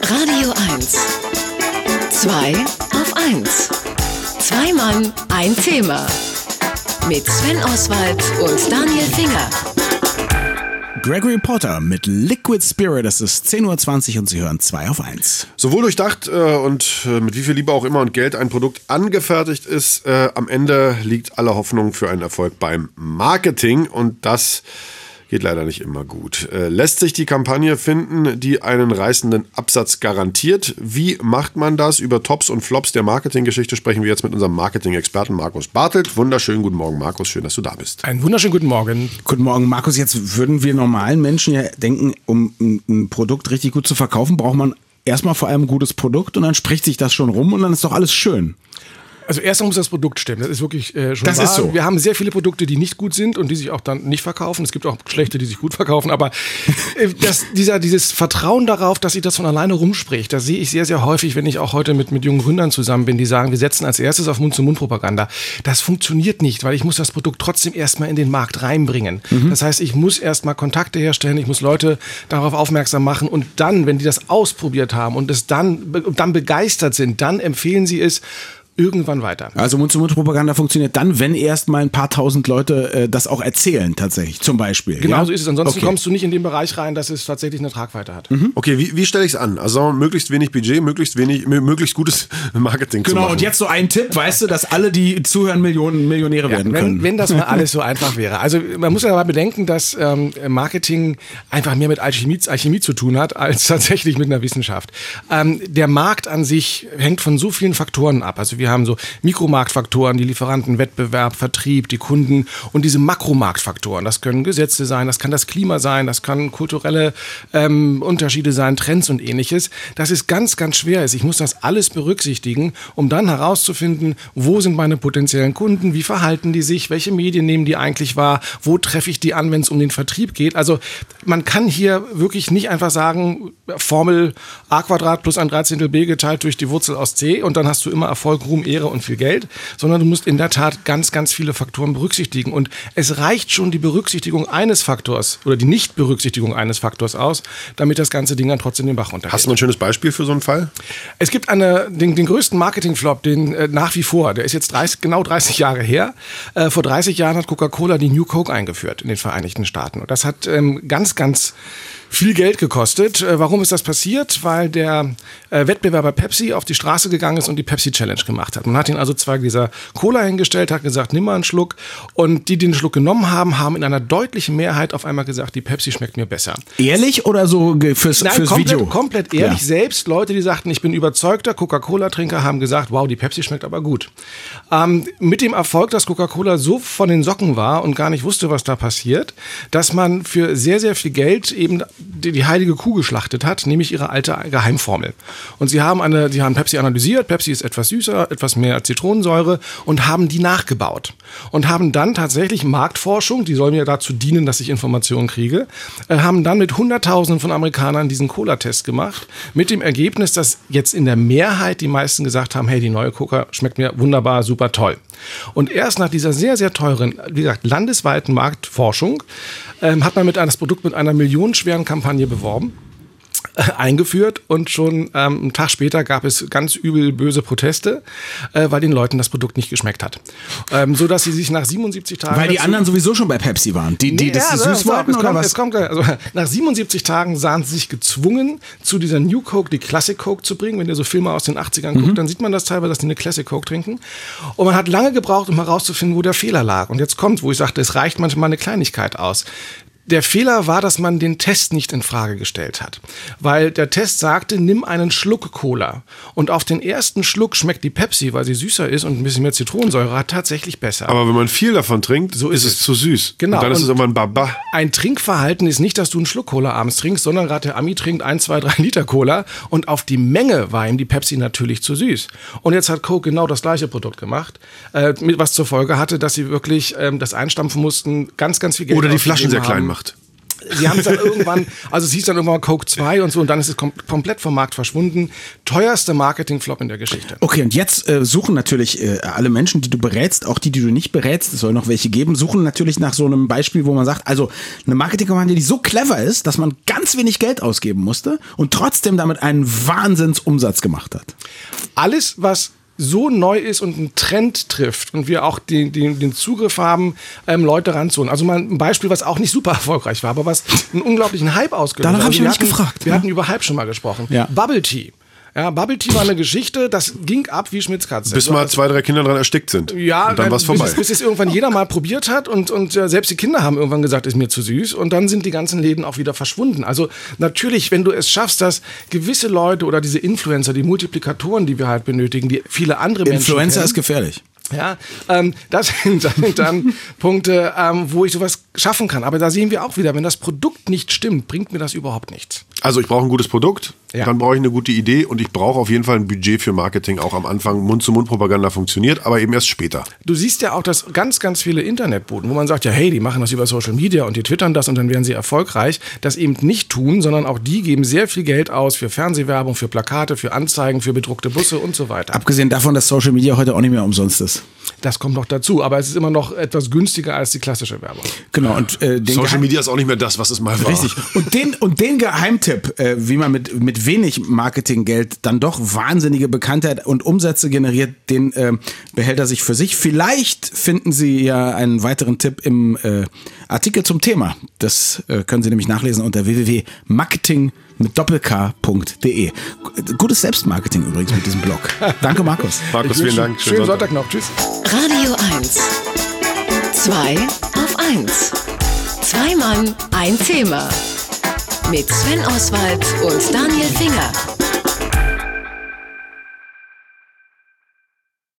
Radio 1. 2 auf 1. Zwei Mann, ein Thema. Mit Sven Oswald und Daniel Finger. Gregory Porter mit Liquid Spirit, es ist 10.20 Uhr und Sie hören 2 auf 1. Sowohl durchdacht und mit wie viel Liebe auch immer und Geld ein Produkt angefertigt ist, am Ende liegt alle Hoffnung für einen Erfolg beim Marketing und das geht leider nicht immer gut. Lässt sich die Kampagne finden, die einen reißenden Absatz garantiert? Wie macht man das? Über Tops und Flops der Marketinggeschichte sprechen wir jetzt mit unserem Marketing-Experten Markus Bartelt. Wunderschönen guten Morgen, Markus. Schön, dass du da bist. Einen wunderschönen guten Morgen. Guten Morgen, Markus. Jetzt würden wir normalen Menschen ja denken, um ein Produkt richtig gut zu verkaufen, braucht man erstmal vor allem ein gutes Produkt und dann spricht sich das schon rum und dann ist doch alles schön. Also erstmal muss das Produkt stimmen, das ist wirklich schon das wahr. Ist so. Wir haben sehr viele Produkte, die nicht gut sind und die sich auch dann nicht verkaufen. Es gibt auch schlechte, die sich gut verkaufen, aber dieses Vertrauen darauf, dass sich das von alleine rumspricht, das sehe ich sehr, sehr häufig, wenn ich auch heute mit jungen Gründern zusammen bin, die sagen, wir setzen als erstes auf Mund-zu-Mund-Propaganda. Das funktioniert nicht, weil ich muss das Produkt trotzdem erstmal in den Markt reinbringen. Das heißt, ich muss erstmal Kontakte herstellen, ich muss Leute darauf aufmerksam machen und dann, wenn die das ausprobiert haben und es dann begeistert sind, dann empfehlen sie es irgendwann weiter. Also Mund-zu-Mund-Propaganda funktioniert dann, wenn erst mal ein paar tausend Leute das auch erzählen tatsächlich, zum Beispiel. Genau ja? so ist es. Ansonsten kommst du nicht in den Bereich rein, dass es tatsächlich eine Tragweite hat. Okay, wie stelle ich es an? Also möglichst wenig Budget, möglichst gutes Marketing zu machen. Genau, und jetzt so ein Tipp, weißt du, dass alle, die zuhören, Millionäre werden können. Wenn das mal alles so einfach wäre. Also man muss ja aber bedenken, dass Marketing einfach mehr mit Alchemie zu tun hat, als tatsächlich mit einer Wissenschaft. Der Markt an sich hängt von so vielen Faktoren ab. Also wir haben so Mikromarktfaktoren, die Lieferanten, Wettbewerb, Vertrieb, die Kunden und diese Makromarktfaktoren. Das können Gesetze sein, das kann das Klima sein, das kann kulturelle Unterschiede sein, Trends und ähnliches. Das ist ganz, ganz schwer. Ich muss das alles berücksichtigen, um dann herauszufinden, wo sind meine potenziellen Kunden, wie verhalten die sich, welche Medien nehmen die eigentlich wahr, wo treffe ich die an, wenn es um den Vertrieb geht. Also man kann hier wirklich nicht einfach sagen, Formel a² plus 1/13 b geteilt durch die Wurzel aus c und dann hast du immer Erfolg, Ruhm, Ehre und viel Geld, sondern du musst in der Tat ganz, ganz viele Faktoren berücksichtigen. Und es reicht schon die Berücksichtigung eines Faktors oder die Nichtberücksichtigung eines Faktors aus, damit das ganze Ding dann trotzdem den Bach runtergeht. Hast du ein schönes Beispiel für so einen Fall? Es gibt den größten Marketing-Flop, den nach wie vor, der ist jetzt genau 30 Jahre her. Vor 30 Jahren hat Coca-Cola die New Coke eingeführt in den Vereinigten Staaten. Und das hat ganz, ganz viel Geld gekostet. Warum ist das passiert? Weil der Wettbewerber Pepsi auf die Straße gegangen ist und die Pepsi Challenge gemacht hat. Man hat ihn also 2 Gläser Cola hingestellt, hat gesagt, nimm mal einen Schluck. Und die den Schluck genommen haben, haben in einer deutlichen Mehrheit auf einmal gesagt, die Pepsi schmeckt mir besser. Ehrlich oder so fürs Video? Komplett ehrlich. Ja. Selbst Leute, die sagten, ich bin überzeugter Coca-Cola-Trinker, haben gesagt, wow, die Pepsi schmeckt aber gut. Mit dem Erfolg, dass Coca-Cola so von den Socken war und gar nicht wusste, was da passiert, dass man für sehr, sehr viel Geld eben die heilige Kuh geschlachtet hat, nämlich ihre alte Geheimformel. Und sie haben Pepsi analysiert, Pepsi ist etwas süßer, etwas mehr Zitronensäure und haben die nachgebaut. Und haben dann tatsächlich Marktforschung, die soll mir dazu dienen, dass ich Informationen kriege, haben dann mit Hunderttausenden von Amerikanern diesen Cola-Test gemacht, mit dem Ergebnis, dass jetzt in der Mehrheit die meisten gesagt haben, hey, die neue Coca schmeckt mir wunderbar, super toll. Und erst nach dieser sehr, sehr teuren, wie gesagt, landesweiten Marktforschung hat man das Produkt mit einer millionenschweren Kampagne beworben, eingeführt und schon einen Tag später gab es ganz übel böse Proteste, weil den Leuten das Produkt nicht geschmeckt hat. So dass sie sich nach 77 Tagen... Weil die anderen sowieso schon bei Pepsi waren, die das süß wollten oder was? Nach 77 Tagen sahen sie sich gezwungen, zu dieser New Coke die Classic Coke zu bringen. Wenn ihr so Filme aus den 80ern guckt, dann sieht man das teilweise, dass die eine Classic Coke trinken. Und man hat lange gebraucht, um herauszufinden, wo der Fehler lag. Und jetzt kommt, wo ich sagte, es reicht manchmal eine Kleinigkeit aus. Der Fehler war, dass man den Test nicht in Frage gestellt hat. Weil der Test sagte, nimm einen Schluck Cola. Und auf den ersten Schluck schmeckt die Pepsi, weil sie süßer ist und ein bisschen mehr Zitronensäure hat, tatsächlich besser. Aber wenn man viel davon trinkt, so ist es zu süß. Genau. Und dann ist es irgendwann Baba. Ein Trinkverhalten ist nicht, dass du einen Schluck Cola abends trinkst, sondern gerade der Ami trinkt 1, 2, 3 Liter Cola. Und auf die Menge war ihm die Pepsi natürlich zu süß. Und jetzt hat Coke genau das gleiche Produkt gemacht, was zur Folge hatte, dass sie wirklich das einstampfen mussten, ganz, ganz viel Geld oder die Flaschen sehr klein macht. Sie haben es dann irgendwann, also es hieß dann irgendwann Coke 2 und so und dann ist es komplett vom Markt verschwunden. Teuerster Marketing-Flop in der Geschichte. Okay, und jetzt suchen natürlich alle Menschen, die du berätst, auch die du nicht berätst, es soll noch welche geben, suchen natürlich nach so einem Beispiel, wo man sagt, also eine Marketingkampagne, die so clever ist, dass man ganz wenig Geld ausgeben musste und trotzdem damit einen Wahnsinnsumsatz gemacht hat. Alles, was so neu ist und einen Trend trifft und wir auch den Zugriff haben, Leute ranzuholen. Also mal ein Beispiel, was auch nicht super erfolgreich war, aber was einen unglaublichen Hype ausgelöst hat. Danach habe ich mich gefragt. Wir hatten über Hype schon mal gesprochen. Ja. Bubble Tea. Ja, Bubble Tea war eine Geschichte, das ging ab wie Schmitz Katze. Bis mal 2, 3 Kinder dran erstickt sind. Ja, und dann war's vorbei. Bis es irgendwann jeder mal probiert hat und selbst die Kinder haben irgendwann gesagt, ist mir zu süß und dann sind die ganzen Läden auch wieder verschwunden. Also natürlich, wenn du es schaffst, dass gewisse Leute oder diese Influencer, die Multiplikatoren, die wir halt benötigen, die viele andere Menschen Influencer kennen, ist gefährlich. ja, das sind dann Punkte, wo ich sowas schaffen kann. Aber da sehen wir auch wieder, wenn das Produkt nicht stimmt, bringt mir das überhaupt nichts. Also ich brauche ein gutes Produkt, Ja. dann brauche ich eine gute Idee und ich brauche auf jeden Fall ein Budget für Marketing. Auch am Anfang Mund-zu-Mund-Propaganda funktioniert, aber eben erst später. Du siehst ja auch, dass ganz, ganz viele Internetbuden, wo man sagt, ja, hey, die machen das über Social Media und die twittern das und dann werden sie erfolgreich, das eben nicht tun, sondern auch die geben sehr viel Geld aus für Fernsehwerbung, für Plakate, für Anzeigen, für bedruckte Busse und so weiter. Abgesehen davon, dass Social Media heute auch nicht mehr umsonst ist. Das kommt noch dazu, aber es ist immer noch etwas günstiger als die klassische Werbung. Genau. Und Social Media ist auch nicht mehr das, was es mal war. Richtig. Und den Geheimtipp, wie man mit wenig Marketinggeld dann doch wahnsinnige Bekanntheit und Umsätze generiert, den behält er sich für sich. Vielleicht finden Sie ja einen weiteren Tipp im Artikel zum Thema. Das können Sie nämlich nachlesen unter www.marketing.de. Gutes Selbstmarketing übrigens mit diesem Blog. Danke, Markus. Markus, vielen Dank. Schönen Sonntag noch. Tschüss. Radio 1. 2 auf 1. Zwei Mann, ein Thema. Mit Sven Oswald und Daniel Finger.